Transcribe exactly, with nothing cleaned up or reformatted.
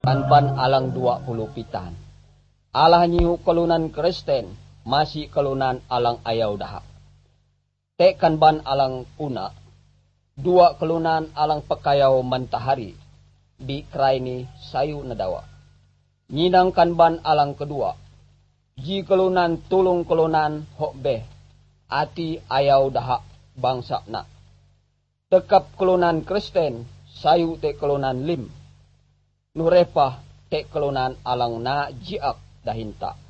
kanban alang dua puluh pitan. Alah nyihu kelunan Kristen, masih kelunan alang ayaw daha. Te kanban alang una, dua kelunan alang pekayaw mantahari, di kraini sayu nadawa. Nyinang kanban alang kedua, ji kelunan tulung kelunan hokbeh, ati ayaw daha bangsa na. Tekap kelunan Kristen, sayu te kelunan lim. Nurepah te kelunan alang na jiak dahinta.